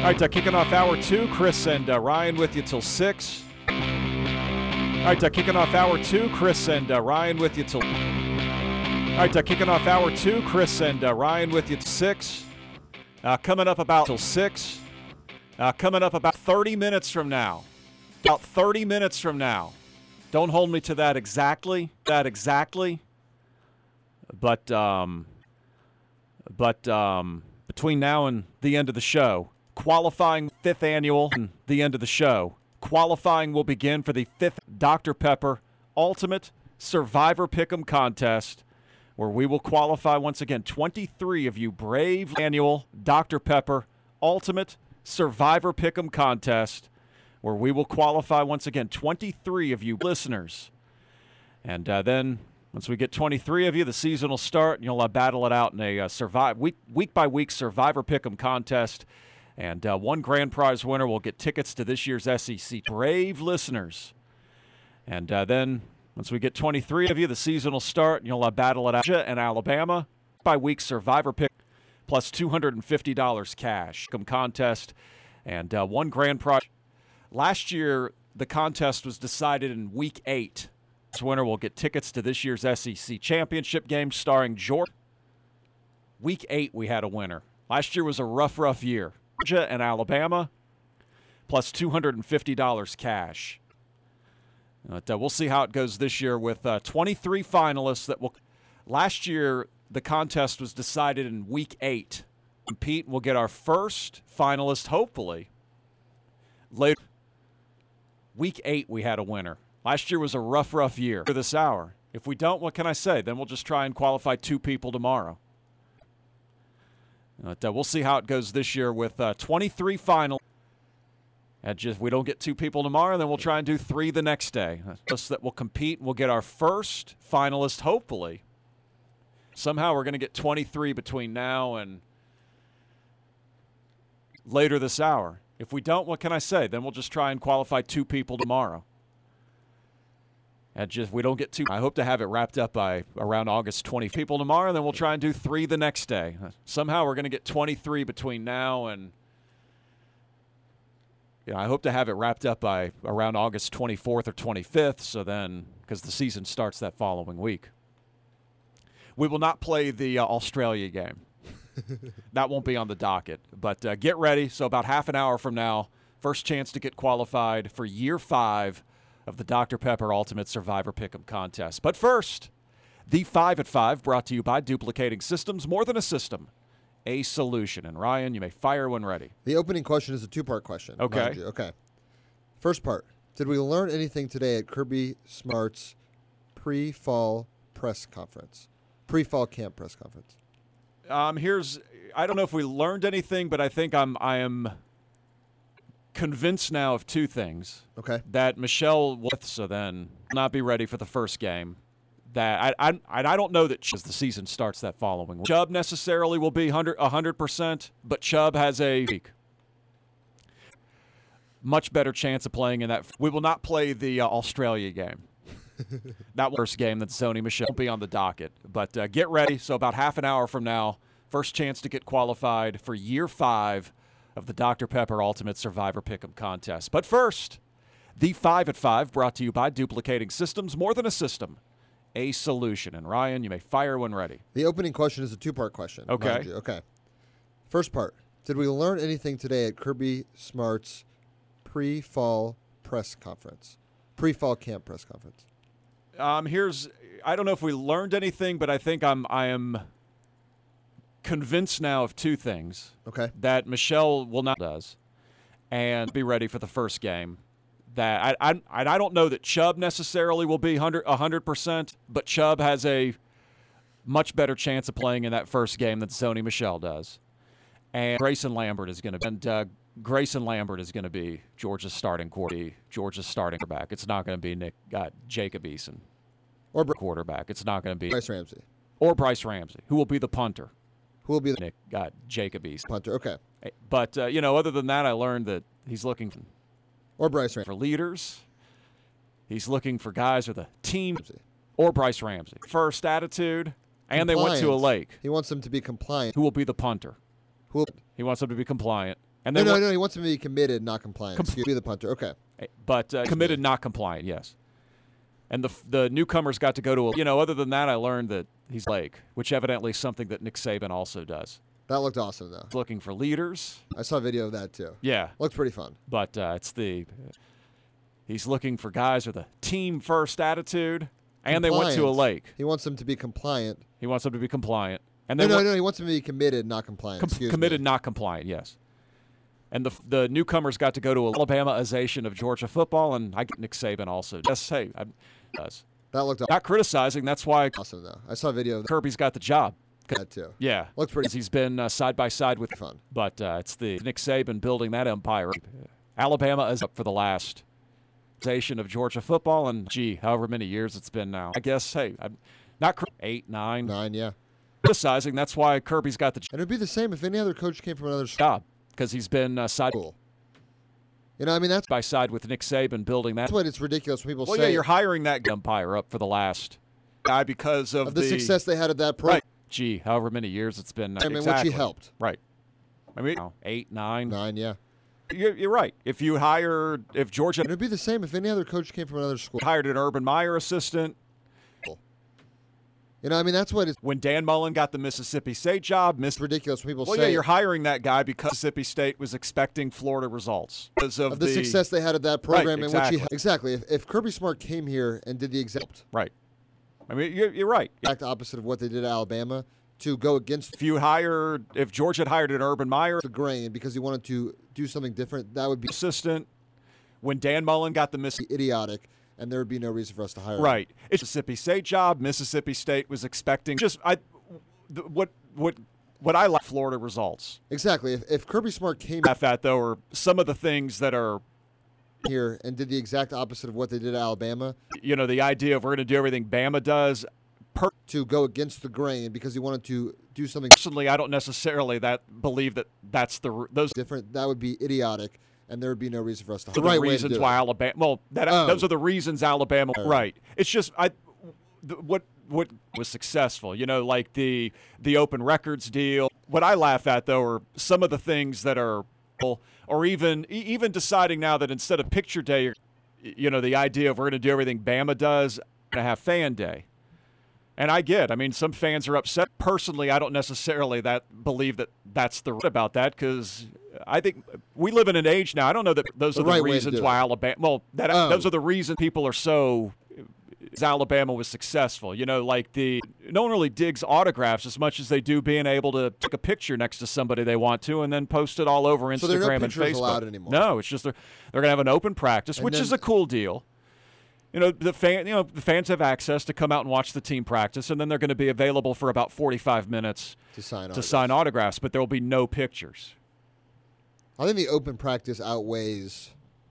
All right, kicking off hour two. Chris and Ryan with you till 6. All right, kicking off hour two. Chris and Ryan with you till. All right, kicking off hour two. Chris and Ryan with you till 6. Coming up about till 6. Coming up about 30 minutes from now. About 30 minutes from now. Don't hold me to that exactly. But between now and the end of the show, qualifying 5th annual and the end of the show, qualifying will begin for the 5th Dr. Pepper Ultimate Survivor Pick'em Contest, where we will qualify once again 23 of you brave annual Dr. Pepper Ultimate Survivor Pick'em Contest, where we will qualify once again 23 of you listeners. And then once we get 23 of you, the season will start, and you'll battle it out in a week-by-week Survivor Pick'em contest. And one grand prize winner will get tickets to this year's SEC. Brave listeners. And then once we get 23 of you, the season will start, and you'll battle it out in Alabama. By-week Survivor Pick plus $250 cash contest. And one grand prize. Last year, the contest was decided in Week 8. This winner will get tickets to this year's SEC championship game starring Georgia. Week 8, we had a winner. Last year was a rough year. Georgia and Alabama, plus $250 cash. But we'll see how it goes this year with 23 finalists that will. Last year, the contest was decided in Week 8. Compete, we'll get our first finalist, hopefully. Later, Week 8, we had a winner. Last year was a rough year for this hour. If we don't, what can I say? Then we'll just try and qualify 2 people tomorrow. But we'll see how it goes this year with 23 finalists. And if we don't get 2 people tomorrow, then we'll try and do 3 the next day. That will compete, and we'll get our first finalist, hopefully. Somehow we're going to get 23 between now and later this hour. If we don't, what can I say? Then we'll just try and qualify 2 people tomorrow. And if we don't get 2, I hope to have it wrapped up by around August 20 people tomorrow, then we'll try and do 3 the next day. Somehow we're going to get 23 between now and, I hope to have it wrapped up by around August 24th or 25th, so then, because the season starts that following week. We will not play the Australia game. That won't be on the docket. But get ready. So about half an hour from now, first chance to get qualified for Year 5 of the Dr. Pepper Ultimate Survivor Pick'em Contest. But first, the 5 at 5 brought to you by Duplicating Systems, more than a system, a solution. And Ryan, you may fire when ready. The opening question is a 2-part question. Okay. Okay. First part, did we learn anything today at Kirby Smart's pre-fall press conference? Pre-fall camp press conference. I don't know if we learned anything, but I think I am convinced now of 2 things. Okay. That Michelle will then not be ready for the first game. That I don't know that the season starts that following week. Chubb necessarily will be 100%, but Chubb has a much better chance of playing in that. We will not play the Australia game. That first game that Sony Michelle won't be on the docket. But get ready. So about half an hour from now, first chance to get qualified for Year 5 of the Dr. Pepper Ultimate Survivor Pick'em Contest. But first, the 5 at 5 brought to you by Duplicating Systems, more than a system, a solution. And Ryan, you may fire when ready. The opening question is a 2-part question. Okay. Okay. First part, did we learn anything today at Kirby Smart's pre-fall press conference? Pre-fall camp press conference. I don't know if we learned anything, but I think I am convinced now of 2 things. Okay. That Michelle will not does, and be ready for the first game. That I don't know that Chubb necessarily will be 100%, but Chubb has a much better chance of playing in that first game than Sony Michelle does. And Grayson Lambert is going to be Georgia's starting quarterback. It's not going to be Jacob Eason or quarterback. It's not going to be Bryce Ramsey or Bryce Ramsey, who will be the punter. Who will be the Jacob Eason punter? Okay. But other than that, I learned that he's looking or Bryce Ramsey for leaders. He's looking for guys with a team Ramsey. or Bryce Ramsey. First attitude, and Compliant. they went to a lake. He wants them to be compliant. Who will be the punter? Who? He wants them to be compliant. And No, then no, he wants him to be committed, not compliant. Excuse me, the punter. Okay. but committed, not compliant. Yes. And the newcomers got to go to a, other than that, I learned that he's Lake, which evidently is something that Nick Saban also does. That looked awesome, though. Looking for leaders. I saw a video of that, too. Yeah. Looked pretty fun. But he's looking for guys with a team-first attitude, and they went to a lake. He wants them to be compliant. He wants them to be compliant. And No, he wants them to be committed, not compliant. Committed, not compliant, yes. And the newcomers got to go to an Alabama-ization of Georgia football, and I get Nick Saban also. Yes, hey, does. That looked Not criticizing. That's why awesome, though. I saw a video of Kirby's got the job. that, too. Yeah. Looks pretty He's been side by side with fun. But it's the Nick Saban building that empire. Alabama is up for the last ization of Georgia football, and however many years it's been now. I guess, hey, I'm not 8, 9. 9, yeah. Criticizing. That's why Kirby's got the And it would be the same if any other coach came from another job, because he's been side school. I mean, that's by side with Nick Saban building that. That's what it's ridiculous when people Well, say. yeah, you're hiring that empire up for the last guy because of the success they had at that program. Right. However many years it's been. I mean, exactly. which he helped. Right. I mean, 8, 9. 9, yeah. You're right. If Georgia. And it would be the same if any other coach came from another school. Hired an Urban Meyer assistant. I mean, that's what it's When Dan Mullen got the Mississippi State job, ridiculous when people well, say. yeah, you're hiring that guy because Mississippi State was expecting Florida results because of the success they had at that program, Right, in which exactly. If Kirby Smart came here and did the exact right. I mean, you're right. Exact opposite of what they did at Alabama, to go against If Georgia had hired an Urban Meyer the grain because he wanted to do something different, that would be assistant, when Dan Mullen got the Mississippi idiotic, and there would be no reason for us to hire him. Right. It's a Mississippi State job. Mississippi State was expecting what I like Florida results. Exactly. If Kirby Smart came Laugh at though are some of the things that are here and did the exact opposite of what they did at Alabama. The idea of we're going to do everything Bama does. To go against the grain because he wanted to do something. Personally, I don't necessarily believe that that's those different. That would be idiotic, and there would be no reason for us to. The right reasons why Alabama. Well, those are the reasons Alabama. Right. It's just what was successful. Like the open records deal. What I laugh at though are some of the things that are, or even deciding now that instead of picture day, the idea of we're going to do everything Bama does, we're going to have fan day. And I mean, some fans are upset. Personally, I don't necessarily believe that that's the right about that because I think we live in an age now. I don't know that those are the reasons why Alabama. Well, those are the reasons people are so. Alabama was successful. Like no one really digs autographs as much as they do being able to take a picture next to somebody they want to and then post it all over Instagram so there are no and pictures Facebook. Allowed anymore. No, it's just they're going to have an open practice, which is a cool deal. The fans have access to come out and watch the team practice, and then they're going to be available for about 45 minutes to sign autographs, but there will be no pictures. I think the open practice outweighs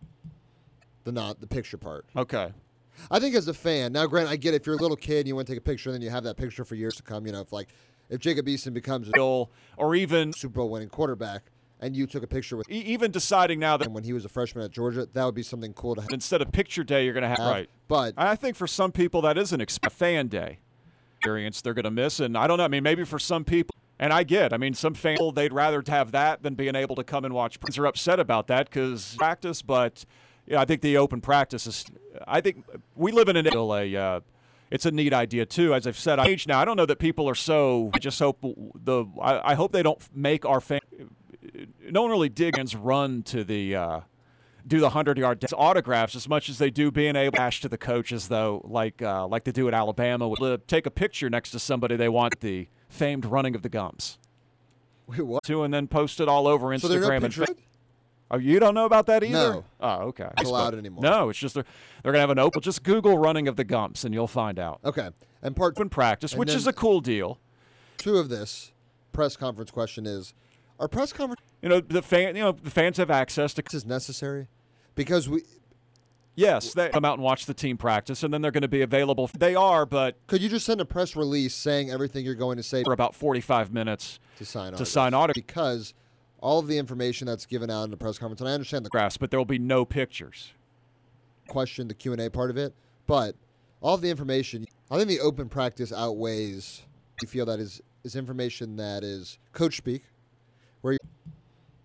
the picture part. Okay. I think as a fan, now granted, I get if you're a little kid and you want to take a picture, and then you have that picture for years to come. If Jacob Eason becomes or even Super Bowl winning quarterback, and you took a picture with even deciding now that when he was a freshman at Georgia, that would be something cool to have. Instead of picture day, you're going to have right. But I think for some people that is a fan day experience they're going to miss, and I don't know. I mean, maybe for some people, and some fans they'd rather have that than being able to come and watch. Fans are upset about that because practice, but I think the open practice is. I think we live in it's a neat idea too. As I've said, age now. I don't know that people are so. I just hope I hope they don't make our fans. No one really digs run to the do the 100-yard autographs as much as they do being able to dash to the coaches though, like they do at Alabama, take a picture next to somebody they want the famed running of the gums. Wait, what? And then post it all over Instagram. So there are no pictures? Oh, you don't know about that either? No. Oh, okay. It's allowed anymore. No, it's just they're going to have an open. Just Google running of the gumps and you'll find out. Okay. And open practice, which is a cool deal. 2 of this press conference question is, are press conference the fans have access to this is necessary because yes, they come out and watch the team practice and then they're going to be available. They are, but could you just send a press release saying everything you're going to say for about 45 minutes to sign autographs because all of the information that's given out in the press conference, and I understand the graphs, but there will be no pictures. Question the Q&A part of it, but all of the information, I think the open practice outweighs. You feel that is information that is coach speak, where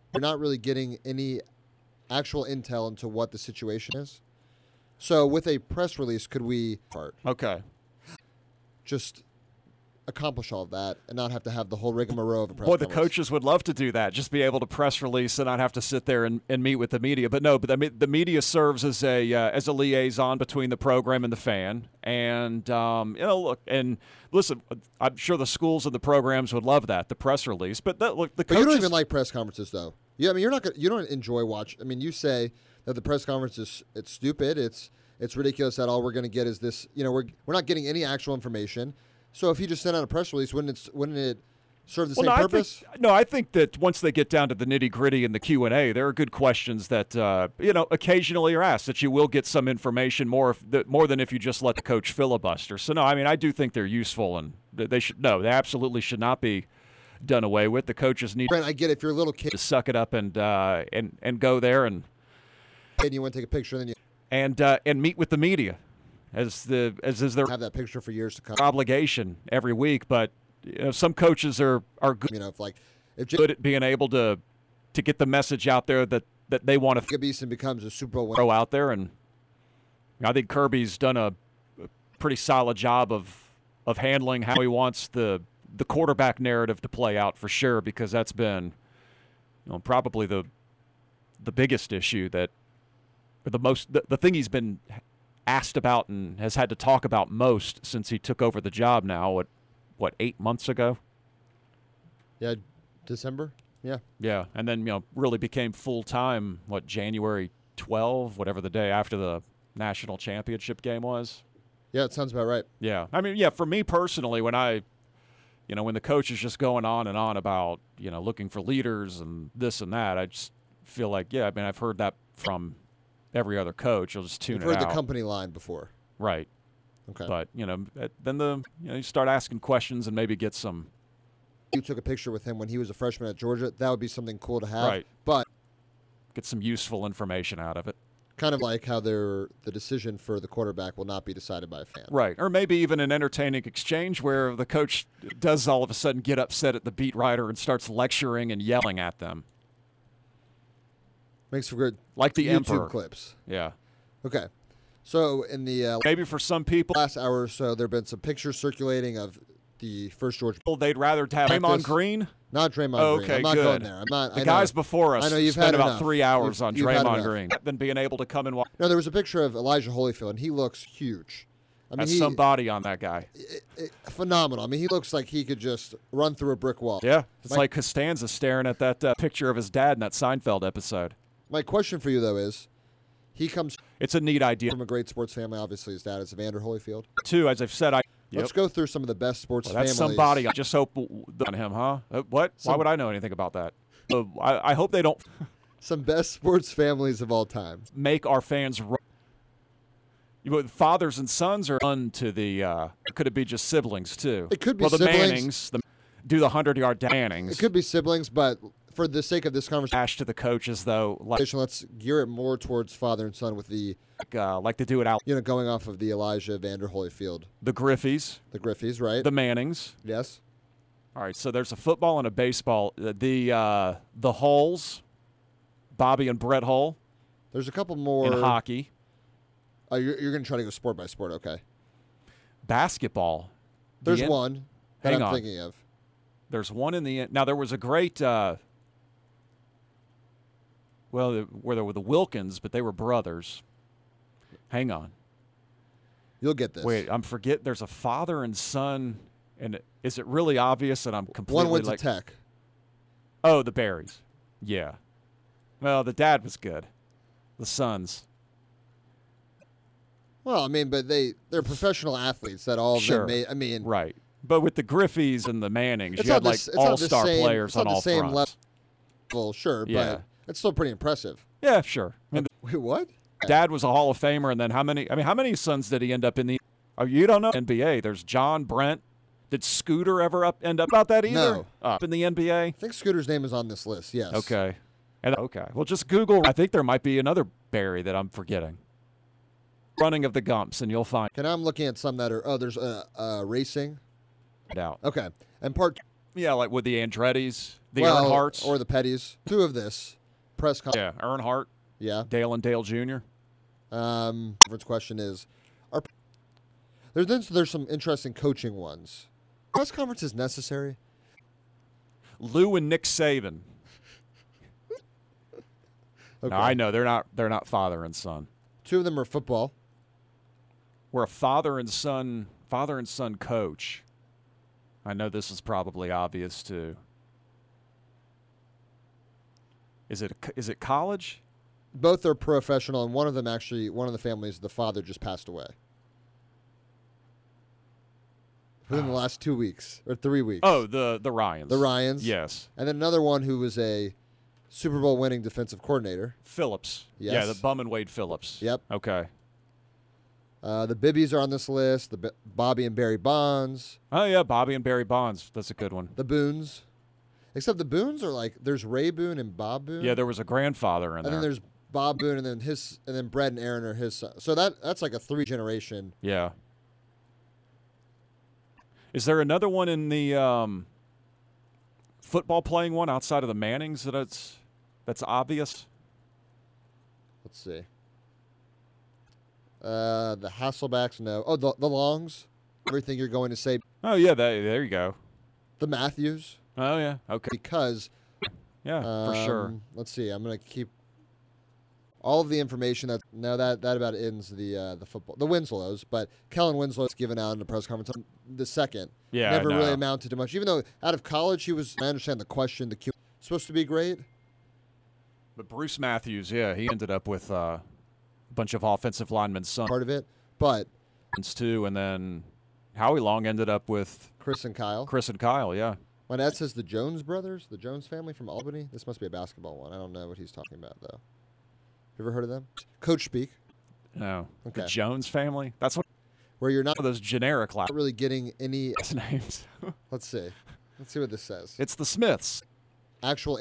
You're not really getting any actual intel into what the situation is. So with a press release, could we Okay. just accomplish all of that and not have to have the whole rigmarole of a press Boy, the conference? coaches would love to do that. Just be able to press release and not have to sit there and meet with the media. But no, the media serves as a liaison between the program and the fan. And look and listen. I'm sure the schools and the programs would love that, the press release. But look, the But coaches. you don't even like press conferences, though. Yeah, I mean, you don't enjoy watch. I mean, you say that the press conference it's stupid. It's ridiculous that all we're going to get is this. We're not getting any actual information. So if you just sent out a press release, wouldn't it serve the same purpose? I think that once they get down to the nitty-gritty and the Q&A, there are good questions that occasionally are asked that you will get some information more than if you just let the coach filibuster. So no, I mean, I do think they're useful, and they absolutely should not be done away with. The coaches need Brent, I get it. If you're a little kid to suck it up and go there and you want to take a picture, then you and meet with the media as their have that picture for years to come. obligation every week. But some coaches are good. If Good at being able to get the message out there that they want to Jacob Eason becomes a Super Bowl winner, throw out there, and I think Kirby's done a pretty solid job of handling how he wants the quarterback narrative to play out, for sure, because that's been probably the biggest issue the thing he's been asked about and has had to talk about most since he took over the job now, 8 months ago? Yeah, December? Yeah. Yeah, and then, really became full-time, January 12, whatever the day after the national championship game was? Yeah, it sounds about right. Yeah. I mean, yeah, for me personally, when when the coach is just going on and on about, looking for leaders and this and that, I just feel like, yeah, I mean, I've heard that from every other coach. You'll just tune You've it heard out. the company line before. Right. Okay. But, then you start asking questions and maybe get some. You took a picture with him when he was a freshman at Georgia. That would be something cool to have. Right. But Get some useful information out of it. kind of like how the decision for the quarterback will not be decided by a fan. Right. Or maybe even an entertaining exchange where the coach does all of a sudden get upset at the beat writer and starts lecturing and yelling at them. Makes for good Like the YouTube Emperor. clips. Yeah. Okay. So in the Maybe for some people, last hour or so, there have been some pictures circulating of the first Georgia. they'd rather have Draymond Practice. Green. Not Draymond Oh, Green. okay, I'm not good. going there. I'm not. The I guys know. before us I know you've spent had about enough. 3 hours on You've had Draymond enough. Green than being able to come and watch. No, there was a picture of Elijah Holyfield, and he looks huge. I mean, That's some body on that guy. phenomenal. I mean, he looks like he could just run through a brick wall. Yeah. It's Mike- like Costanza staring at that picture of his dad in that Seinfeld episode. My question for you, though, is he comes It's a neat idea. from a great sports family. Obviously, his dad is Evander Holyfield. Too, as I've said, Let's go through some of the best sports Well, that's families. somebody. I just hope on him, huh? What? Why would I know anything about that? I hope they don't Some best sports families of all time. make our fans. Fathers and sons are unto the. Could it be just siblings too? It could be well, the siblings. Mannings. Do the 100-yard Mannings. It could be siblings, but for the sake of this conversation, Dash to the coaches though, let's gear it more towards father and son with the like they do it out. going off of the Elijah Evander Holyfield, The Griffeys, the Griffeys, right? the Mannings. Yes. All right, so there's a football and a baseball. The Hulls, Bobby and Brett Hull There's a couple more. in hockey, You're going to try to go sport by sport, okay? basketball. There's The N- one that Hang I'm on. thinking of. There's one in the end. Now, there was a great, where there were the Wilkins, but they were brothers. Hang on. You'll get this. Wait, I'm forget. There's a father and son, and is it really obvious that I'm completely One went like, to Tech. oh, the Berries. Yeah. Well, the dad was good. The sons. Well, I mean, but they're professional athletes that all of Sure. them made. I mean, Right. But with the Griffeys and the Mannings, It's you had not like the- it's not the all-star same- players it's not on the all same fronts. level, sure, Yeah. but it's still pretty impressive. Yeah, sure. I mean, Wait, what? Dad was a Hall of Famer, and then how many sons did he end up in the? Oh, you don't know NBA. There's John Brent. Did Scooter ever end up about that either? No. Up in the NBA. I think Scooter's name is on this list. Yes. Okay. Okay. Well, just Google. I think there might be another Barry that I'm forgetting. Running of the Gumps, and you'll find And I'm looking at some that are. Oh, there's racing. it out. Okay, and part. Yeah, like with the Andrettis, the well, Earnhardts. or the Petties. Two of this press conference. Yeah, Earnhardt, Yeah. Dale and Dale Jr. Conference question is, there's some interesting coaching ones. Press conference is necessary. Lou and Nick Saban. Okay. Now, I know they're not father and son. Two of them are football. We're a father and son coach. I know this is probably obvious too. Is it college? Both are professional, and one of the families, the father just passed away within the last 2 weeks or 3 weeks. Oh, the Ryans. The Ryans. Yes. And then another one who was a Super Bowl winning defensive coordinator. Phillips. Yes. Yeah, the bum and Wade Phillips. Yep. Okay. The Bibbies are on this list. The Bobby and Barry Bonds. Oh yeah, Bobby and Barry Bonds. That's a good one. The Boones. Except the Boones are like, there's Ray Boone and Bob Boone. Yeah, there was a grandfather in and there. then there's Bob Boone, and then Brett and Aaron are his son. So that's like a 3-generation. Yeah. Is there another one in the football playing one outside of the Mannings that's obvious? Let's see. The Hasselbacks, no. Oh, the Longs. Everything you're going to say. Oh yeah, there you go. The Matthews. Oh yeah, okay. Because. Yeah, for sure. Let's see. I'm going to keep all of the information that about ends the football, the Winslows, but Kellen Winslow's given out in the press conference on the second. Yeah, never I know. really amounted to much. Even though out of college he was, I understand the question, the Q supposed to be great. But Bruce Matthews, yeah, he ended up with a bunch of offensive linemen's sons Part of it, but too, and then Howie Long ended up with Chris and Kyle. Yeah. My dad says the Jones brothers, the Jones family from Albany. This must be a basketball one. I don't know what he's talking about though. You ever heard of them? Coach speak. No. Okay. The Jones family? That's what Where you're not those generic last really getting any. names. Let's see. Let's see what this says. It's the Smiths. Actual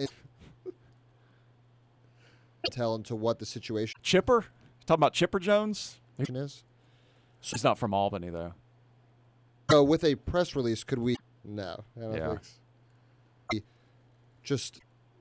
intel into what the situation Chipper? Talking about Chipper Jones? is. He's not from Albany though. So with a press release, could we? No, I don't Yeah. think so. Just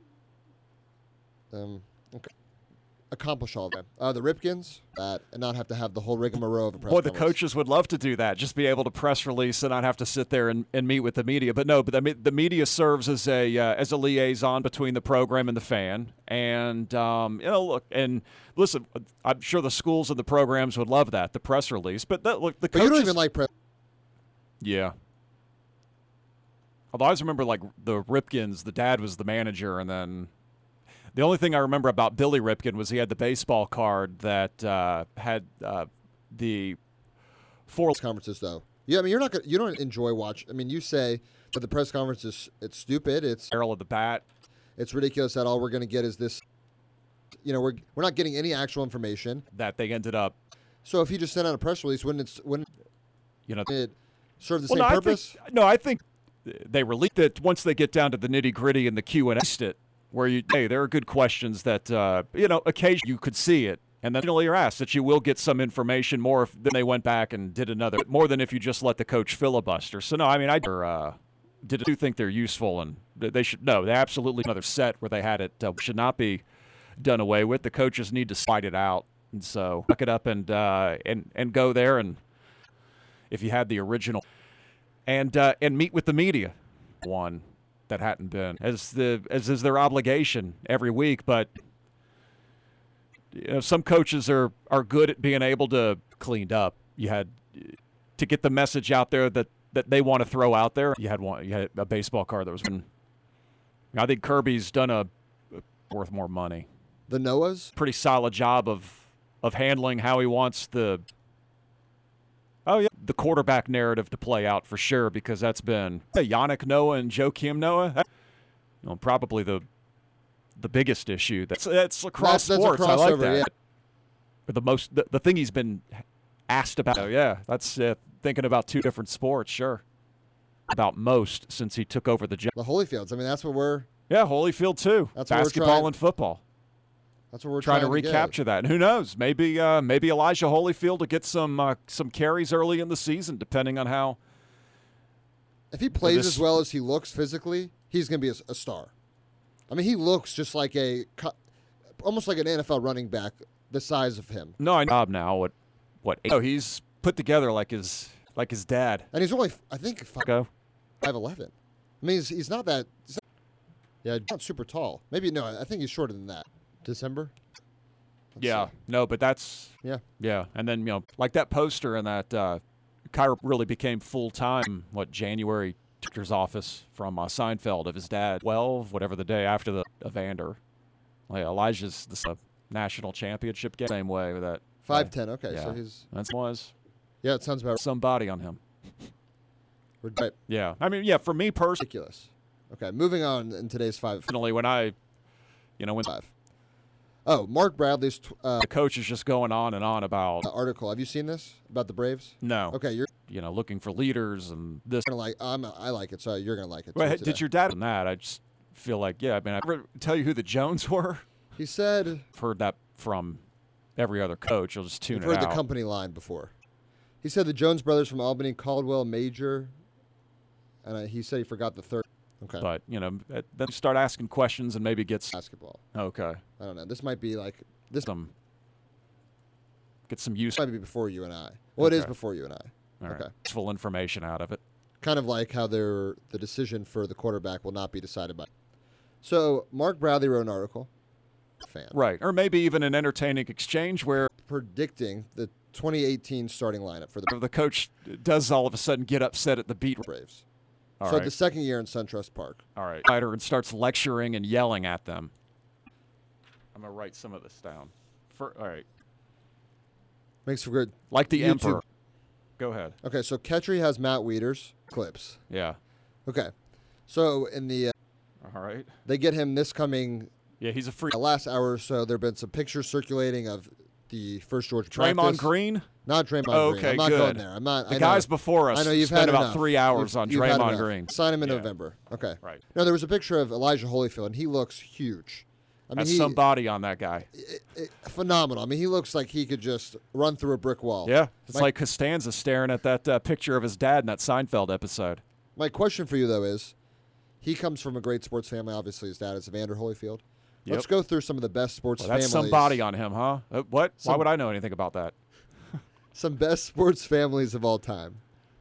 okay. Accomplish all of them. The Ripkins, and not have to have the whole rigmarole of a press Boy, the conference. coaches would love to do that. Just be able to press release and not have to sit there and meet with the media. But no, the media serves as a liaison between the program and the fan. And look and listen. I'm sure the schools and the programs would love that, the press release. But look, the But coaches. you don't even like press. Yeah. Although I always remember like the Ripkins, the dad was the manager, and then the only thing I remember about Billy Ripken was he had the baseball card that had the four Press conferences, though. Yeah, I mean, you don't enjoy watch. I mean, you say that the press conference it's stupid. It's barrel of the bat. It's ridiculous that all we're going to get is this. We're not getting any actual information. That they ended up. So if he just sent out a press release, wouldn't it serve the same no, purpose? I think they released it once they get down to the nitty gritty and the Q&A. Where there are good questions that occasionally you could see it, and then you're asked that you will get some information more if then they went back and did another more than if you just let the coach filibuster. So no, I mean I do think they're useful, and they absolutely another set where they had it should not be done away with. The coaches need to fight it out, and so suck it up and go there, and if you had the original and meet with the media one. That hadn't been as is their obligation every week, but some coaches are good at being able to cleaned up. You had to get the message out there that they want to throw out there. You had a baseball card that was. I think Kirby's done a worth more money. The Noahs, pretty solid job of handling how he wants the quarterback narrative to play out for sure, because that's been Yannick Noah and Joakim Noah. Probably the biggest issue. That's lacrosse sports. I like that. Yeah. The thing he's been asked about. Oh, yeah, that's thinking about two different sports. Sure, about most since he took over the job. The Holyfields. I mean, that's what we're. Yeah, Holyfield too. That's basketball and football. That's what we're trying to recapture that. And who knows? Maybe Elijah Holyfield will get some carries early in the season, depending on how If he plays this- as well as he looks physically, he's going to be a star. I mean, he looks just like almost like an NFL running back, the size of him. No, I know now. What? Oh, he's put together like his dad. And he's only, I think, Go. 5'11". I mean, he's not that. Yeah, not super tall. Maybe no. I think he's shorter than that. December. Let's Yeah. see. No, but that's Yeah. yeah. And then like that poster and that Kyra really became full time. January doctor's office from Seinfeld of his dad. 12, whatever the day after the Evander. Like Elijah's the national championship game. Same way with that. 5'10". Okay, Yeah. so he's Was yeah. It sounds about some body on him. right. Yeah. I mean, yeah. For me personally, Ridiculous. Okay, moving on in today's five. when I, when Five. Oh, Mark Bradley's the coach is just going on and on about article. Have you seen this about the Braves? no, Okay, you're looking for leaders and this. gonna like. I like it, so you're gonna like it. Well, too did today. your dad on that? I just feel like, yeah, I mean, I ever tell you who the Jones were? He said I've heard that from every other coach. You'll just tune you've it heard out. the company line before. He said the Jones brothers from Albany, Caldwell, Major, and he said he forgot the third. Okay, But, then start asking questions and maybe get basketball. okay. I don't know. This might be like this Get some use might be before you and I. Well, it is Okay. before you and I. all right, okay. useful information out of it. Kind of like how the decision for the quarterback will not be decided by. So Mark Bradley wrote an article. Fan. Right. Or maybe even an entertaining exchange where Predicting the 2018 starting lineup for the the coach does all of a sudden get upset at the beat. Braves. All So right. the second year in SunTrust Park. All right. Fighter and starts lecturing and yelling at them. I'm going to write some of this down. All right. Makes for good. Like the YouTube. Emperor. Go ahead. Okay, so Ketry has Matt Wieters clips. Yeah. Okay, so in the All right. they get him this coming Yeah, he's a free. last hour or so. There've been some pictures circulating of the first Georgia Draymond practice. Green? Not Draymond Oh, Green. okay, I'm not good. going there. I'm not. The I guys know, before us I know you've spent had about enough. 3 hours on You've had Draymond enough. Green. Sign him in Yeah. November. Okay. Right. No, there was a picture of Elijah Holyfield, and he looks huge. I mean, That's some body on that guy. phenomenal. I mean, he looks like he could just run through a brick wall. Yeah. It's My- like Costanza staring at that picture of his dad in that Seinfeld episode. My question for you though is, he comes from a great sports family. Obviously, his dad is Evander Holyfield. Let's Yep. go through some of the best sports Well, that's families. some body on him, huh? What? Why Some- would I know anything about that? Some best sports families of all time.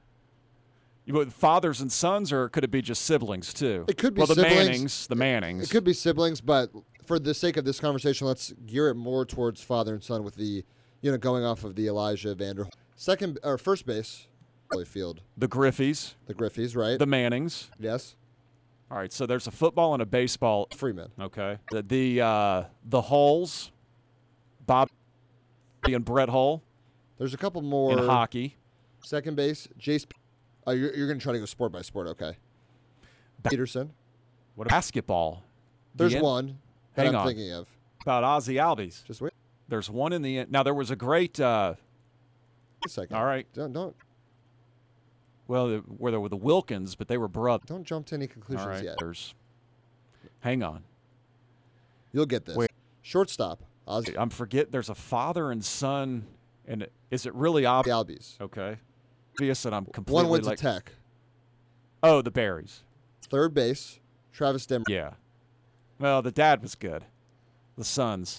Fathers and sons, or could it be just siblings too? It could be well, the siblings. Mannings. It could be siblings, but for the sake of this conversation, let's gear it more towards father and son with the, going off of the Elijah Evander. Second or first base, Holyfield, The Griffies, the Griffies, right? the Mannings. Yes, All right, so there's a football and a baseball. Freeman. Okay. The Hulls, Bob and Brett Hull There's a couple more. in hockey. Second base, Jace. Oh, you're going to try to go sport by sport, okay? Peterson. What basketball? There's The one that Hang I'm on. thinking of. About Ozzy Albies. Just wait There's one in the end. Now there was a great. a second. All right. Don't Well, where there were the Wilkins, but they were brothers. don't jump to any All conclusions right. yet. Hang on. You'll get this. Wait. Shortstop, Ozzy I'm forget. There's a father and son, and is it really obvious? Albies. Okay. Obvious, and I'm completely One went like. to Tech. Oh, the Berries. Third base, Travis Demmer. Yeah. Well, the dad was good. The sons.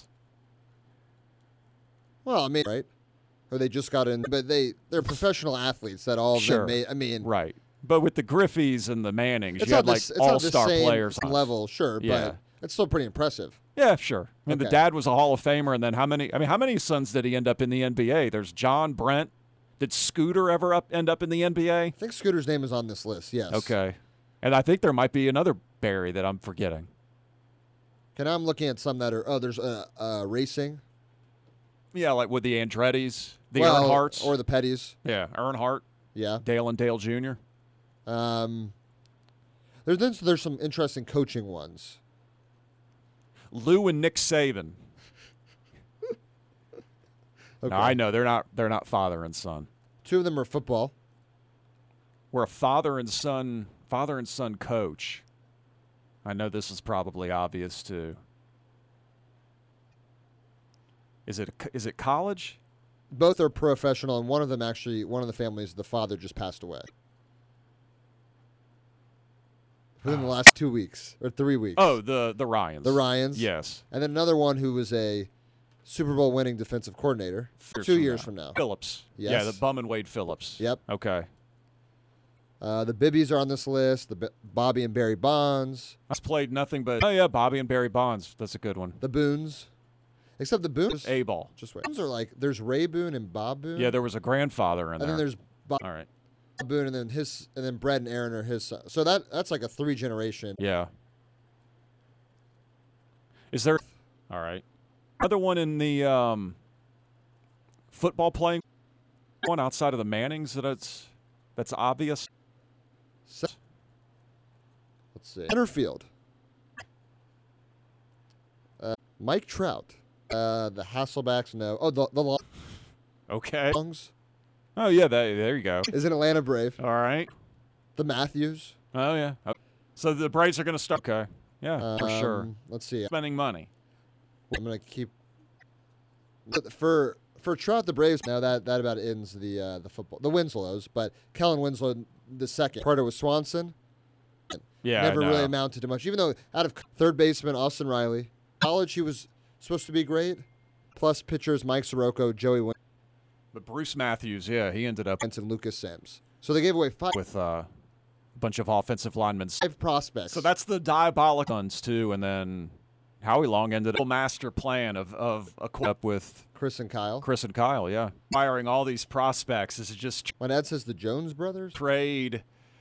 Well, I mean, right? Or they just got in, but they're professional athletes that all of Sure. them made. I mean, Right. But with the Griffies and the Mannings, it's you not had like it's not the all-star same players. on. level, sure, Yeah. but it's still pretty impressive. Yeah, sure. I mean, the Okay. dad was a Hall of Famer, and then how many sons did he end up in the NBA? There's John, Brent. Did Scooter ever end up in the NBA? I think Scooter's name is on this list. Yes. Okay. And I think there might be another Barry that I'm forgetting. And I'm looking at some that are. Oh, there's racing. Yeah, like with the Andrettis, the Well, Earnhardts. or the Petties. Yeah, Earnhardt, Yeah. Dale and Dale Jr. There's some interesting coaching ones. Lou and Nick Saban. Okay. Now, I know they're not father and son. Two of them are football. We're a father and son coach. I know this is probably obvious too. Is it college? Both are professional, and one of the families, the father just passed away. within the last 2 weeks or 3 weeks. Oh, the Ryans. The Ryans. Yes. And then another one who was a Super Bowl winning defensive coordinator 2 years from now. Phillips. Yes. Yeah, the bum and Wade Phillips. Yep. Okay. The Bibbies are on this list. The Bobby and Barry Bonds. I've played nothing but Bobby and Barry Bonds. That's a good one. The Boones. Except the Boones. A-ball. Just wait. Boones are like, there's Ray Boone and Bob Boone. Yeah, there was a grandfather in and there. then there's Bob All right. Boone, and then Brett and Aaron are his son. So that's like a 3-generation. Yeah. Is there? All right. Other one in the football playing one outside of the Mannings that's obvious. Let's see. Centerfield. Mike Trout. The Hasselbacks, no. Oh, the Okay. Longs Oh yeah, there you go. is an Atlanta Brave. All right. The Matthews. Oh yeah. So the Braves are going to start. Okay. Yeah, for sure. Let's see. Spending money. I'm gonna keep for Trout the Braves. Now that about ends the football, the Winslows. But Kellen Winslow the second. Part was Swanson. Yeah. Never I know. really amounted to much. Even though out of third baseman Austin Riley, college he was supposed to be great. Plus pitchers Mike Soroka, Joey Wentz, But Bruce Matthews, yeah, he ended up and Lucas Sims. So they gave away with a bunch of offensive linemen. 5 prospects. So that's the diabolic ones too, and then Howie Long ended up master plan of up with Chris and Kyle. Chris and Kyle, yeah, firing all these prospects. This is just My dad says the Jones brothers. trade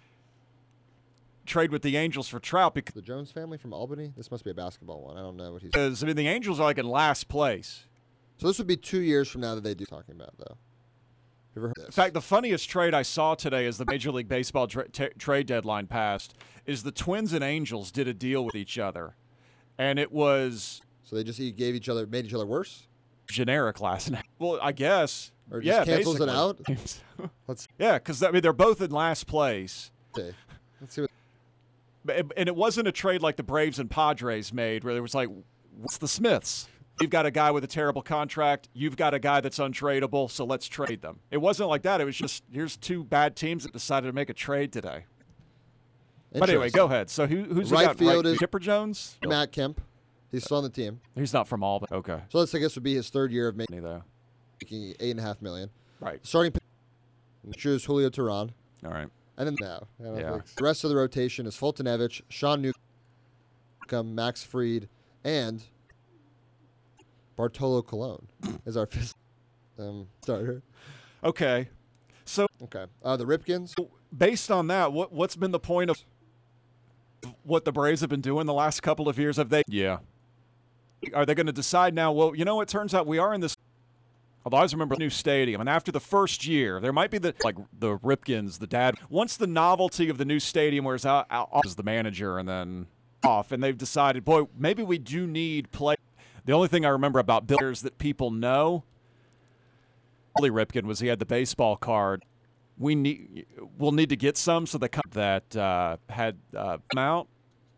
with the Angels for Trout The Jones family from Albany. This must be a basketball one. I don't know what he's. because I mean the Angels are like in last place. So this would be 2 years from now that they do talking about though. You ever heard this? In fact, the funniest trade I saw today as the Major League Baseball trade deadline passed is the Twins and Angels did a deal with each other, and it was So they just made each other worse, generic last night. Well, I guess. or just Yeah, cancels it basically. out. Let's Yeah, because I mean they're both in last place, see. Let's see what. and it wasn't a trade like the Braves and Padres made, where there was like, what's the Smiths? You've got a guy with a terrible contract. You've got a guy that's untradeable, so let's trade them. It wasn't like that. It was just here's two bad teams that decided to make a trade today. But anyway, go ahead. So who's Right you got? field is Chipper Jones? Matt Kemp. He's still on the team. He's not from Albany. Okay. So this, I guess, would be his third year of making Though. $8.5 million. Right. Starting pitcher is Julio Teheran. All right. And then now, Yeah. the rest of the rotation is Fultonevich, Sean Newcomb, Max Fried, and Bartolo Colon is our fifth starter. Okay. So Okay. The Ripkins. based on that, what's been the point of what the Braves have been doing the last couple of years? Have they? Yeah. Are they going to decide now? Well, you know, it turns out we are in this. Although I always remember the new stadium, and after the first year, there might be the Ripkins, the dad. Once the novelty of the new stadium wears out as the manager, and then off, and they've decided, boy, maybe we do need play. The only thing I remember about Bill is that people know. Billy Ripken was he had the baseball card. We'll need to get some, so they that had come out.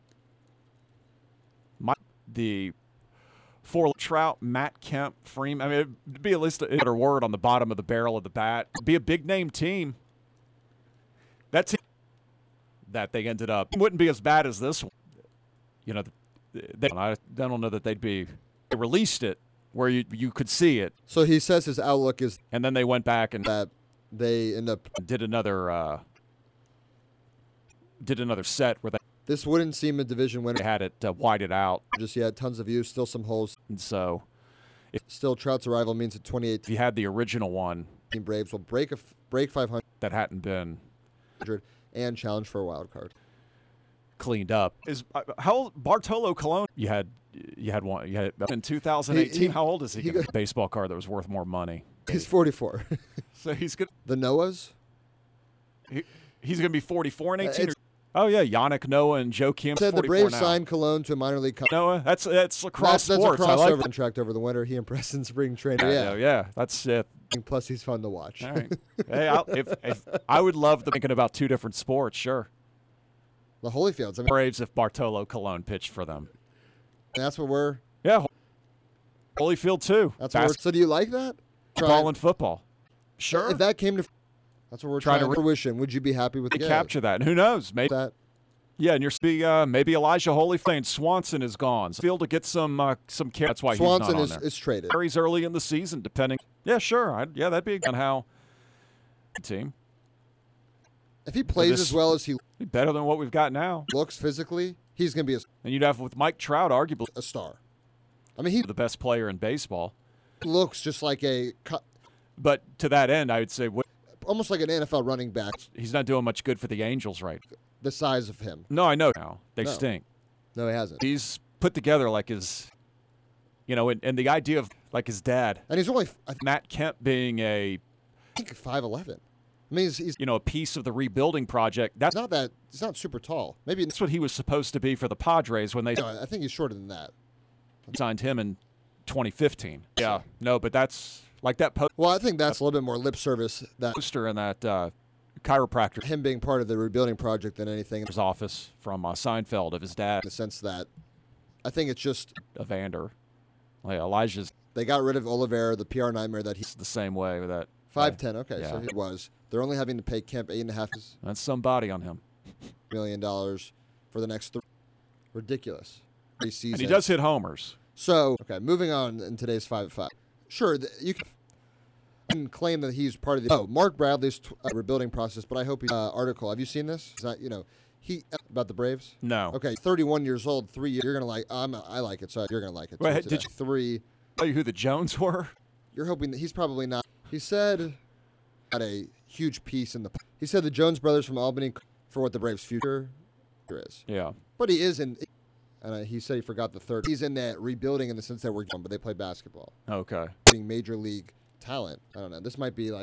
The four Trout, Matt Kemp, Freeman. I mean, it'd be at least a better word on the bottom of the barrel of the bat. It'd be a big name team. That team that they ended up wouldn't be as bad as this one. You know, I don't know that they'd be. They released it where you could see it. So he says his outlook is And then they went back and that they end up. did another set where they This wouldn't seem a division winner had it whited out, just yet. Tons of views, still some holes. and so Still, Trout's arrival means that if 2018 you had the original one Braves will break 500 that hadn't been and challenge for a wild card. cleaned up, is how old Bartolo Colon? You had one. You had in 2018. He- how old is he? he Gonna got- a baseball card that was worth more money. He's 44. So he's good. The Noahs. He's going to be 44 and 18. It's- Oh yeah, Yannick Noah and Joe Kim. Said the 44 Braves now. signed Cologne to a minor league contract. Noah. That's across That's a sports. I crossover like that. contract over the winter. He impressed in spring training. Yeah. That's it. Plus, he's fun to watch. All right. Hey, if I would love thinking about two different sports. Sure. The Holyfields. I mean, Braves if Bartolo Colon pitched for them. that's what we're. Yeah. Holyfield too. That's what we're. So, do you like that? Basketball and football. Sure. If that came to, that's what we're Trying trying to to fruition. Would you be happy with capture that. And who knows? Maybe that? Yeah, and you're maybe Elijah Holyfield. Swanson is gone. So Field to get some care. That's why Swanson he's not on there. is traded. Carries early in the season, depending. Yeah, sure. That'd be on how team. If he plays as well as he be better than what we've got now. Looks physically, he's going to be and you'd have with Mike Trout arguably a star. I mean, he's the best player in baseball. Looks just like but to that end, I would say almost like an NFL running back. He's not doing much good for the Angels, right? The size of him. No, I know now. They stink. No, he hasn't. He's put together like his, and the idea of like his dad. And he's only Matt Kemp being I think 5'11". I mean, he's a piece of the rebuilding project. That's not that. He's not super tall. Maybe that's what he was supposed to be for the Padres when they. No, I think he's shorter than that. Signed him in 2015. Yeah, no, but that's like that. Well, I think that's a little bit more lip service. That poster and that chiropractor. Him being part of the rebuilding project than anything. His office from Seinfeld of his dad. In the sense that, I think it's just Evander. Like Elijah's. They got rid of Oliveira, the PR nightmare that he's the same way with that. 5'10". Okay, yeah. So he was. They're only having to pay Kemp $8.5 That's some body on him. million for the next 3. Ridiculous. And he does hit homers. So, okay, moving on in today's 5-5. Sure, you can claim that he's part of the Mark Bradley's rebuilding process, but I hope he's article. Have you seen this? It's not, he about the Braves? No. Okay, 31 years old, 3 years. You're going to like I like it, so you're going to like it. Wait, did you 3 tell you who the Jones were? You're hoping that he's probably not. He said had a huge piece in the. He said the Jones brothers from Albany for what the Braves' future is. Yeah, but he is in. And he said he forgot the third. He's in that rebuilding in the sense that we're young, but they play basketball. Okay. Being major league talent. I don't know. This might be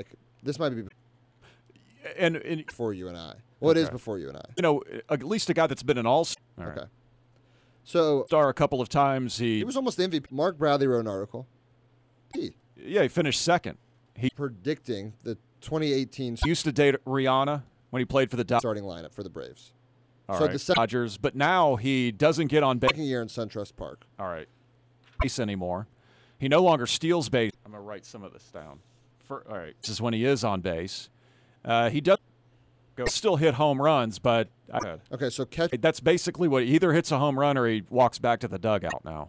and before you and I. Well, it is before you and I. At least a guy that's been an all-star. Okay. So star a couple of times. He was almost the MVP. Mark Bradley wrote an article. He finished second. He predicting the 2018 used to date Rihanna when he played for the starting lineup for the Braves. All right. The Dodgers, but now he doesn't get on base. Second year in SunTrust Park. All right. Base anymore. He no longer steals base. I'm going to write some of this down. All right. This is when he is on base. He does still hit home runs, but okay, so that's basically what he either hits a home run or he walks back to the dugout now.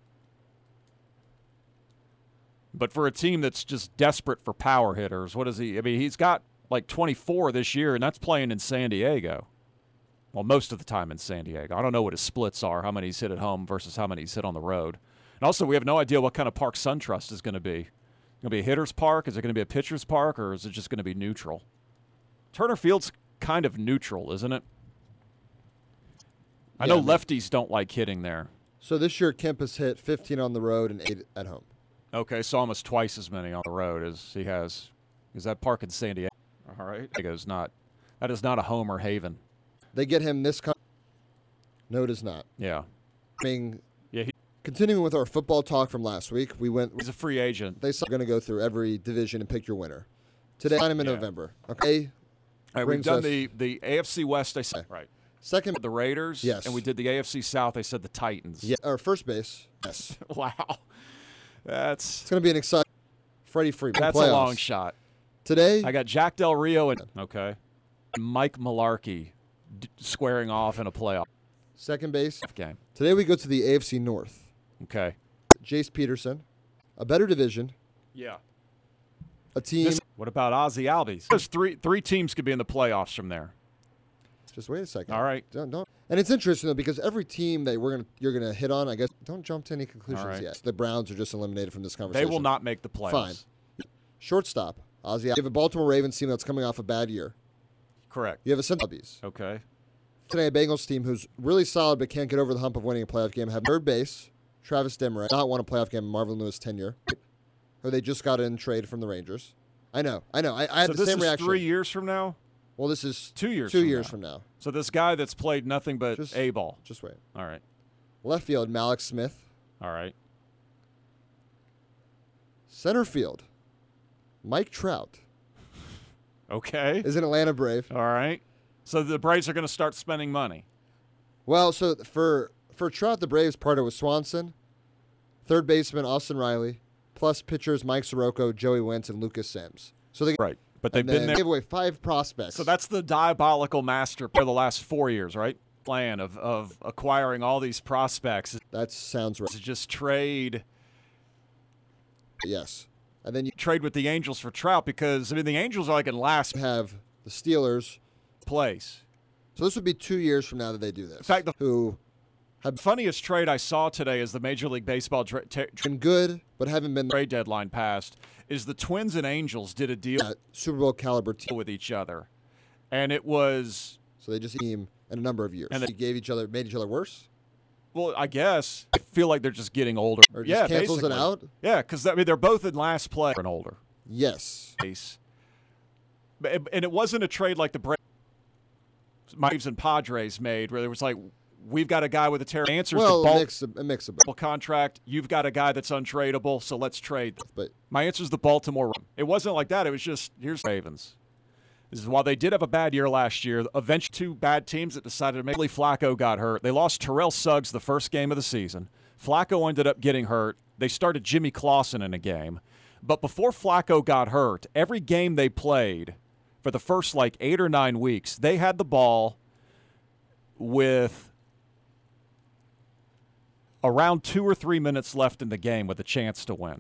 But for a team that's just desperate for power hitters, what is he? I mean, he's got like 24 this year, and that's playing in San Diego. Well, most of the time in San Diego. I don't know what his splits are, how many he's hit at home versus how many he's hit on the road. And also, we have no idea what kind of park SunTrust is going to be. Going to be a hitter's park? Is it going to be a pitcher's park? Or is it just going to be neutral? Turner Field's kind of neutral, isn't it? I know lefties don't like hitting there. So this year, Kemp has hit 15 on the road and 8 at home. Okay, so almost twice as many on the road as he has. Is that park in San Diego? All right. That is not a homer haven. They get him this. No, it is not. Yeah. Continuing with our football talk from last week, He's a free agent. They are going to go through every division and pick your winner. Today, sign him in November. Okay. All right, we've done the AFC West. I said right. Second, the Raiders. Yes. And we did the AFC South. I said the Titans. Yeah. Or first base. Yes. Wow. It's going to be an exciting Freddie Freeman. That's playoffs. A long shot. Today, I got Jack Del Rio and Mike Mularkey squaring off in a playoff. Second base game. Today we go to the AFC North. Okay. Jace Peterson, a better division. Yeah. A team. What about Ozzy Albies? There's three teams could be in the playoffs from there. Just wait a second. All right. Don't. And it's interesting though because every team that you're gonna hit on, I guess, don't jump to any conclusions yet. The Browns are just eliminated from this conversation. They will not make the playoffs. Fine. Shortstop, Ozzy. You have a Baltimore Ravens team that's coming off a bad year. Correct. You have a Albies. Okay. Today, a Bengals team who's really solid but can't get over the hump of winning a playoff game. Have third base, Travis Demeritte, not won a playoff game in Marvin Lewis' tenure, who they just got in trade from the Rangers. I know. I had the same reaction. So this is 3 years from now? Well, this is 2 years. 2 years from now. So this guy that's played nothing but A-ball. Just wait. All right. Left field, Malik Smith. All right. Center field, Mike Trout. Okay. Is an Atlanta Brave. All right. So the Braves are going to start spending money. Well, so for Trout, the Braves partnered with Swanson, third baseman Austin Riley, plus pitchers Mike Soroka, Joey Wentz, and Lucas Sims. So they but they've been there. Gave away 5 prospects. So that's the diabolical master for the last 4 years, right? plan of acquiring all these prospects That sounds right. to just trade Yes. And then you trade with the Angels for Trout because, I mean, the Angels are like in last have the Steelers. place. So this would be 2 years from now that they do this. In fact, the who funniest trade I saw today is the Major League Baseball been good but haven't been trade deadline passed is the Twins and Angels did a deal Super Bowl caliber team. with each other. And it was, So they just team in a number of years. And And they made each other worse, well, I guess, I feel like they're just getting older. or just Yeah, cancels it basically. out. Yeah, because, I mean, they're both in last place and older. Yes. And it wasn't a trade like the Braves and Padres made where there was like, we've got a guy with a terrible answers Well, the a bulk mix of both. contract. You've got a guy that's untradeable, so let's trade. But My answer's the Baltimore. It wasn't like that. It was just, here's Ravens. This is while they did have a bad year last year, eventually two bad teams that decided to make Flacco got hurt. They lost Terrell Suggs the first game of the season. Flacco ended up getting hurt. They started Jimmy Clausen in a game. But before Flacco got hurt, every game they played for the first like 8 or 9 weeks, they had the ball with around 2 or 3 minutes left in the game with a chance to win.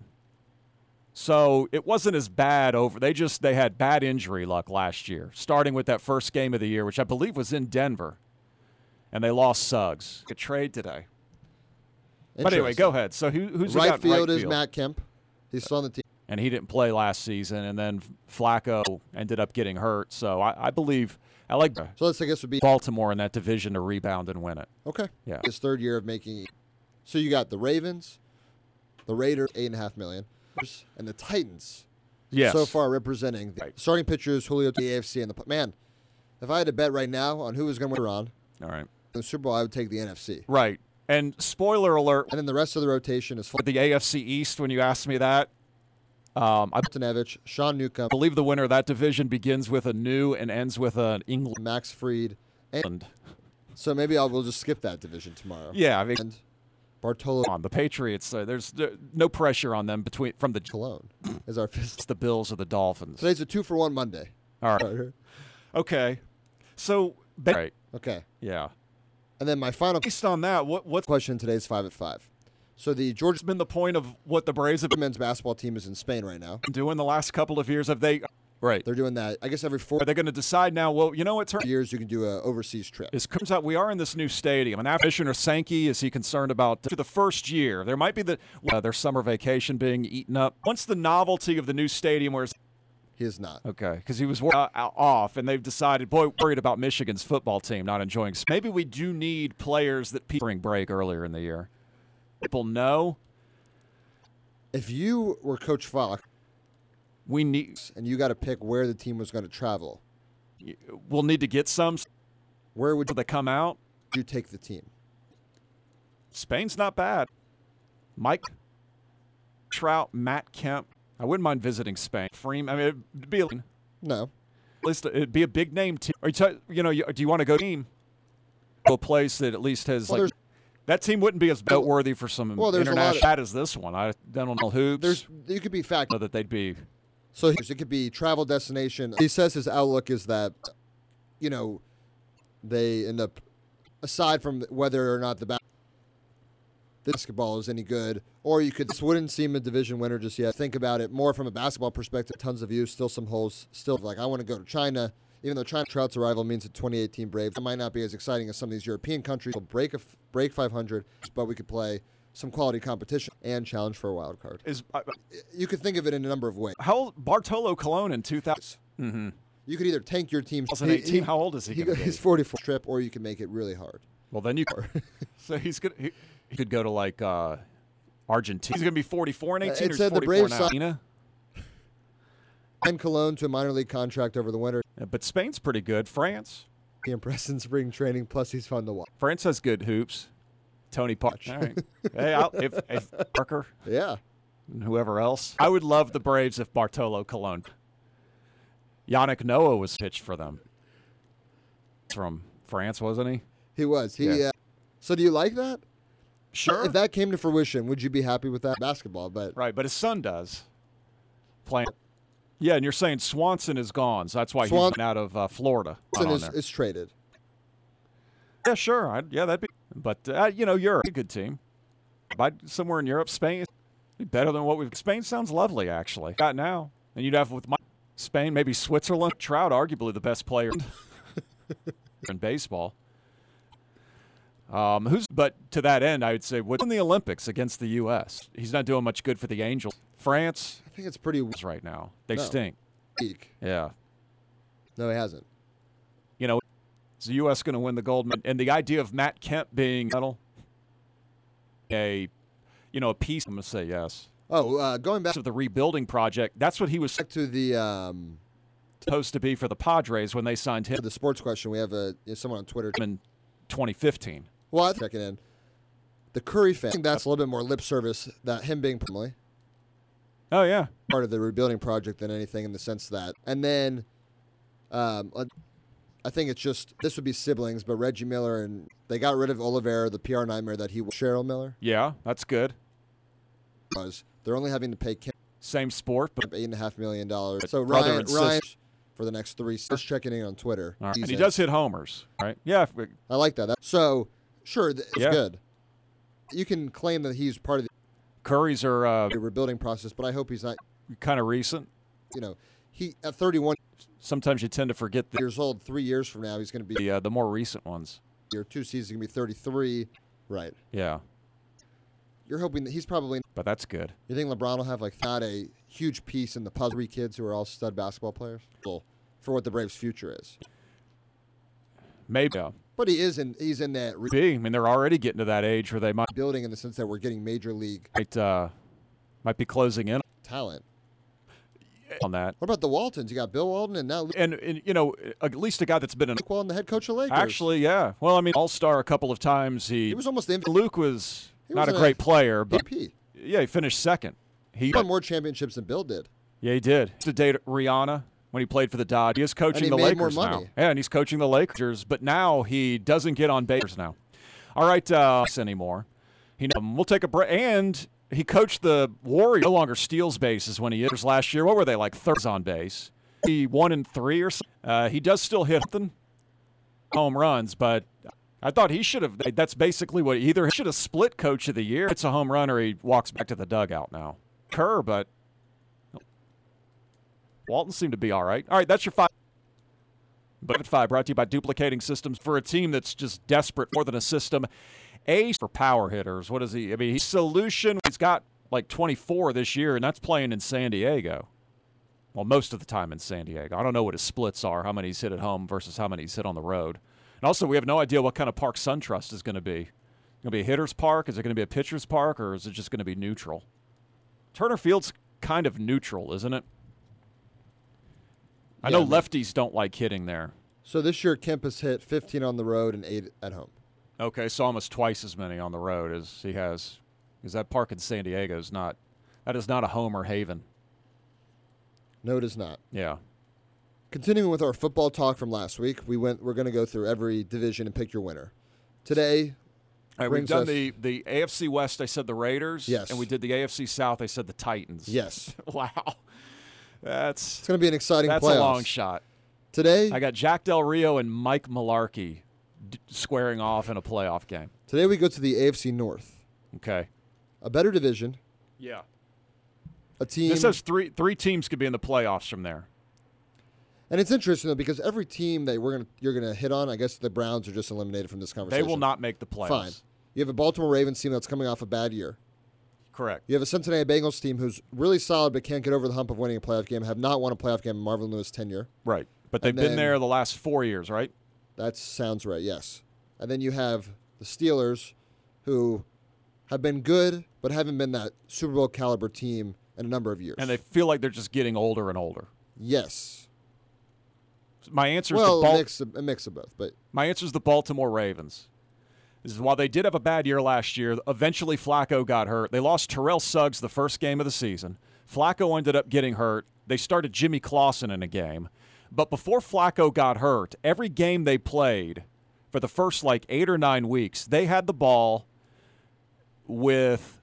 So it wasn't as bad over. They had bad injury luck last year, starting with that first game of the year, which I believe was in Denver, and they lost Suggs. Good trade today. But anyway, go ahead. So who's you got right in field right is Matt Kemp. He's still on the team. And he didn't play last season, and then Flacco ended up getting hurt. So I believe I like So let's I guess would be Baltimore in that division to rebound and win it. okay. Yeah. His third year of making. So you got the Ravens, the Raiders, $8.5 million, and the Titans. Yes. So far representing the starting pitchers, Julio, the AFC, and the man. If I had to bet right now on who was going to win on All right. the Super Bowl, I would take the NFC. Right. And spoiler alert, And then the rest of the rotation is for the AFC East, when you asked me that, I Fultonevich, Sean Newcomb, believe the winner of that division begins with a new and ends with an England. Max Fried, and so maybe we'll just skip that division tomorrow. Yeah, I mean, And Bartolo on the Patriots, there's no pressure on them from the Cologne is our fifth. the Bills or the Dolphins. Today's a 2-for-1 Monday. All right. Okay. So, right. Okay. Yeah. And then my final Based on that, what's question today is 5 at 5. So the Georgia been the point of what the Braves have men's basketball team is in Spain right now. been doing the last couple of years? Have they? Right. They're doing that. I guess every 4 Are they going to decide now? Well, you know what? years you can do an overseas trip. It turns out we are in this new stadium. And Commissioner Sankey, is he concerned about for the first year? There might be their summer vacation being eaten up. Once the novelty of the new stadium wears. He is not. Okay, because he was off, and they've decided, worried about Michigan's football team not enjoying. Maybe we do need players that spring break earlier in the year. People know If you were Coach Falk we need. and you got to pick where the team was going to travel, We'll need to get some. where would So they come out. you take the team? Spain's not bad. Mike Trout, Matt Kemp. I wouldn't mind visiting Spain. Freeman. I mean, it'd be No. at least it'd be a big name team. Are do you want to go to a place that at least has Well, that team wouldn't be as noteworthy for some Well, there's a lot international of- bad as this one. I don't know hoops. You could be fact. Know that they'd be. So it could be travel destination. He says his outlook is that, they end up, aside from whether or not the basketball is any good, or this wouldn't seem a division winner just yet. Think about it more from a basketball perspective. Tons of views, still some holes. Still, like, I want to go to China. Even though Trout's arrival means the 2018 Braves, it might not be as exciting as some of these European countries. We'll break 500, but we could play some quality competition and challenge for a wild card. You could think of it in a number of ways. How old Bartolo Colon in 2000? Mm-hmm. You could either tank your team. 2018. How old is he? He's 44 trip, or you can make it really hard. Well, then you. So he's good. He could go to like Argentina. He's going to be 44 in 18. It or said the 44 Braves now? signed Cologne to a minor league contract over the winter. Yeah, but Spain's pretty good. France. He impressed in spring training. Plus, he's fun to watch. France has good hoops. Tony Parker. All right. Hey, if Parker Yeah. and whoever else. I would love the Braves if Bartolo Colon. Yannick Noah was pitched for them. From France, wasn't he? He was. Yeah. So do you like that? Sure. If that came to fruition, would you be happy with that basketball? But Right, but his son does. Playing. Yeah, and you're saying Swanson is gone, so that's why he's out of Florida. Swanson is traded. Yeah, sure. That'd be. But Europe, a good team. Somewhere in Europe, Spain, be better than what we've. Spain sounds lovely, actually. Got now, and you'd have with Spain, maybe Switzerland. Trout, arguably the best player in baseball. But to that end, I would say, what's in the Olympics against the U.S.? He's not doing much good for the Angels. France, I think it's pretty right now. They stink. weak. Yeah. No, he hasn't. Is the U.S. going to win the gold medal? And the idea of Matt Kemp being a piece, I'm going to say yes. Oh, going back to the rebuilding project, that's what he was to the supposed to be for the Padres when they signed him. the sports question. We have someone on Twitter In 2015. Well, I'm checking in. The Curry fan. I think that's a little bit more lip service that him being personally Oh, yeah. part of the rebuilding project than anything in the sense that. And then I think it's just this would be siblings, but Reggie Miller and they got rid of Oliveira, the PR nightmare that he was. Cheryl Miller Yeah, that's good. they're only having to pay Kim Same sport, but $8.5 million. So brother Ryan and sister. for the next 3 just checking in on Twitter. all right. And he does hit homers, right? Yeah. I like that. So sure, it's Yeah. good. You can claim that he's part of Curry's are the rebuilding process, but I hope he's not. kind of recent. He at 31 Sometimes you tend to forget years old. 3 years from now, he's going to be the more recent ones. year 2 season going to be 33. Right. Yeah, You're hoping that he's probably. but that's good. You think LeBron will have not a huge piece in the puzzle? 3 kids who are all stud basketball players. For what the Braves' future is. Maybe. Yeah. But he's in that I mean, they're already getting to that age where they rebuilding in the sense that we're getting major league might be closing in talent. on that. What about the Waltons? You got Bill Walton and now Luke And at least a guy that's been Walton, the head coach of Lakers. actually, yeah. Well, I mean, All-Star a couple of times. he was almost the MVP. Luke was not a was great player, but MVP. yeah, he finished second. He won more championships than Bill did. Yeah, he did. He used to date Rihanna when he played for the Dodgers. He is coaching And he the made more Lakers now. money. Yeah, and he's coaching the Lakers, but now he doesn't get on base now. All right, anymore. We'll take a break. And he coached the Warriors. No longer steals bases when he is. Last year, what were they, like thirds on base? He 1-3 or something. He does still hit home runs, but I thought he should have. That's basically what he should have split coach of the year. It's a home run or he walks back to the dugout now. Kerr, but Walton seemed to be all right. All right, that's your 5. But 5 brought to you by Duplicating Systems for a team that's just desperate more than a system. For power hitters. What is he? I mean, he's solution. He's got like 24 this year, and that's playing in San Diego. Well, most of the time in San Diego. I don't know what his splits are, how many he's hit at home versus how many he's hit on the road. And also, we have no idea what kind of park SunTrust is going to be. Going to be a hitter's park? Is it going to be a pitcher's park, or is it just going to be neutral? Turner Field's kind of neutral, isn't it? I know lefties don't like hitting there. So this year, Kemp has hit 15 on the road and 8 at home. Okay, so almost twice as many on the road as he has. Because that park in San Diego is not a home or haven. No, it is not. Yeah. Continuing with our football talk from last week, we're going to go through every division and pick your winner. Today, all right, we've done the AFC West, I said the Raiders. Yes. And we did the AFC South, I said the Titans. Yes. Wow. It's going to be an exciting playoffs. That's a long shot. Today, I got Jack Del Rio and Mike Mularkey squaring off in a playoff game. Today we go to the AFC North. Okay. A better division. Yeah. A team. This says three teams could be in the playoffs from there. And it's interesting though because every team that you're gonna hit on, I guess the Browns are just eliminated from this conversation. They will not make the playoffs. Fine. You have a Baltimore Ravens team that's coming off a bad year. Correct. You have a Cincinnati Bengals team who's really solid but can't get over the hump of winning a playoff game. Have not won a playoff game in Marvin Lewis' tenure. Right. But they've been there the last 4 years, right? That sounds right. Yes. And then you have the Steelers, who have been good but haven't been that Super Bowl caliber team in a number of years. And they feel like they're just getting older and older. Yes. My answer is a mix of both, but my answer is the Baltimore Ravens. This is while they did have a bad year last year, eventually Flacco got hurt. They lost Terrell Suggs the first game of the season. Flacco ended up getting hurt. They started Jimmy Clausen in a game. But before Flacco got hurt, every game they played for the first 8 or 9 weeks, they had the ball with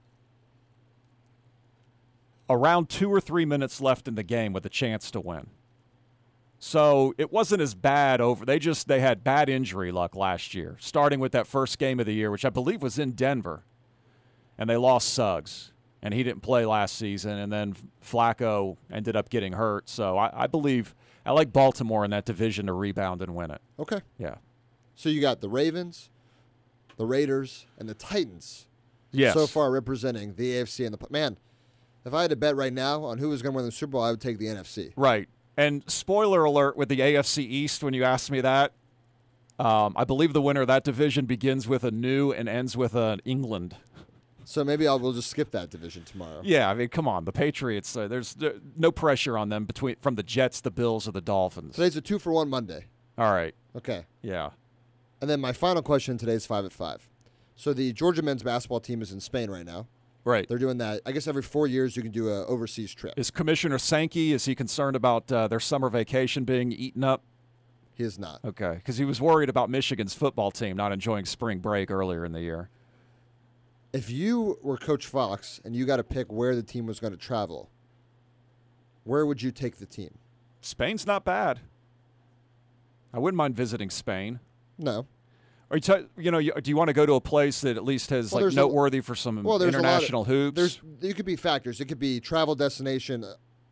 around 2 or 3 minutes left in the game with a chance to win. So it wasn't as bad they had bad injury luck last year, starting with that first game of the year, which I believe was in Denver. And they lost Suggs, and he didn't play last season, and then Flacco ended up getting hurt. So I believe I like Baltimore in that division to rebound and win it. Okay. Yeah. So you got the Ravens, the Raiders, and the Titans. Yes. So far representing the AFC and the man. If I had to bet right now on who was going to win the Super Bowl, I would take the NFC. Right. And spoiler alert with the AFC East, when you asked me that, I believe the winner of that division begins with a new and ends with an England. So maybe we'll just skip that division tomorrow. Yeah, I mean, come on. The Patriots, there's no pressure on them from the Jets, the Bills, or the Dolphins. Today's a 2-for-1 Monday. All right. Okay. Yeah. And then my final question today is 5 at 5. So the Georgia men's basketball team is in Spain right now. Right. They're doing that. I guess every 4 years you can do an overseas trip. Is Commissioner Sankey, is he concerned about their summer vacation being eaten up? He is not. Okay, because he was worried about Michigan's football team not enjoying spring break earlier in the year. If you were Coach Fox and you got to pick where the team was going to travel, where would you take the team? Spain's not bad. I wouldn't mind visiting Spain. No. Or do you want to go to a place that at least has noteworthy for some international hoops? There could be factors. It could be travel destination,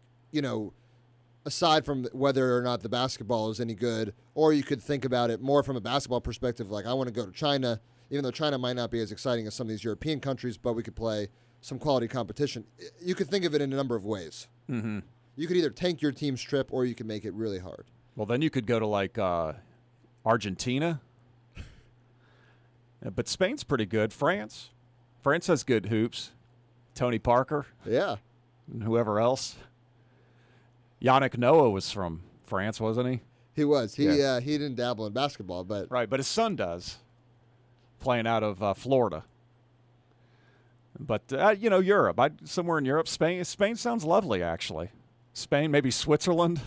aside from whether or not the basketball is any good, or you could think about it more from a basketball perspective, like I want to go to China, even though China might not be as exciting as some of these European countries, but we could play some quality competition. You could think of it in a number of ways. Mm-hmm. You could either tank your team's trip or you could make it really hard. Well, then you could go to Argentina. But Spain's pretty good. France has good hoops. Tony Parker. Yeah. And whoever else. Yannick Noah was from France, wasn't he? He was. He didn't dabble in basketball, but right. But his son does, playing out of Florida. But Europe. Somewhere in Europe. Spain sounds lovely, actually. Spain, maybe Switzerland.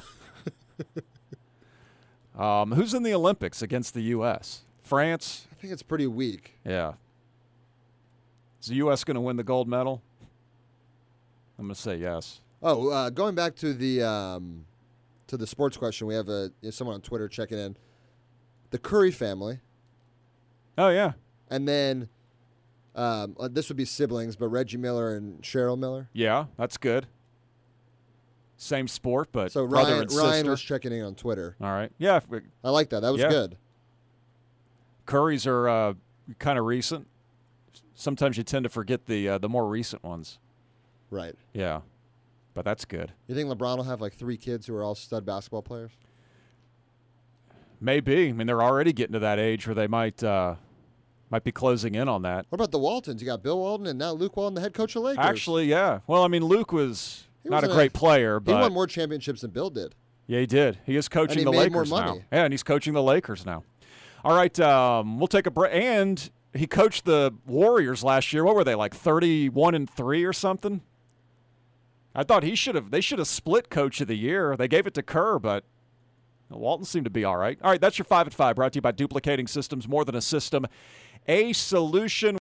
Who's in the Olympics against the U.S.? France. I think it's pretty weak. Yeah. Is the U.S. going to win the gold medal? I'm going to say yes. Oh, going back to the sports question, we have someone on Twitter checking in. The Curry family. Oh, yeah. And then this would be siblings, but Reggie Miller and Cheryl Miller. Yeah, that's good. Same sport, but so brother and sister. Ryan was checking in on Twitter. All right. Yeah. I like that. That was good. Curries are kind of recent. Sometimes you tend to forget the more recent ones. Right. Yeah. But that's good. You think LeBron will have 3 kids who are all stud basketball players? Maybe. I mean, they're already getting to that age where they might be closing in on that. What about the Waltons? You got Bill Walton and now Luke Walton, the head coach of Lakers. Actually, yeah. Well, I mean, Luke was not a great player, but he won more championships than Bill did. Yeah, he did. He is coaching the Lakers now. Yeah, and he's coaching the Lakers now. All right, we'll take a break. And he coached the Warriors last year. What were they, 31-3 or something? I thought they should have split Coach of the Year. They gave it to Kerr, but Walton seemed to be all right. All right, that's your 5 at 5, brought to you by Duplicating Systems, more than a system, a solution.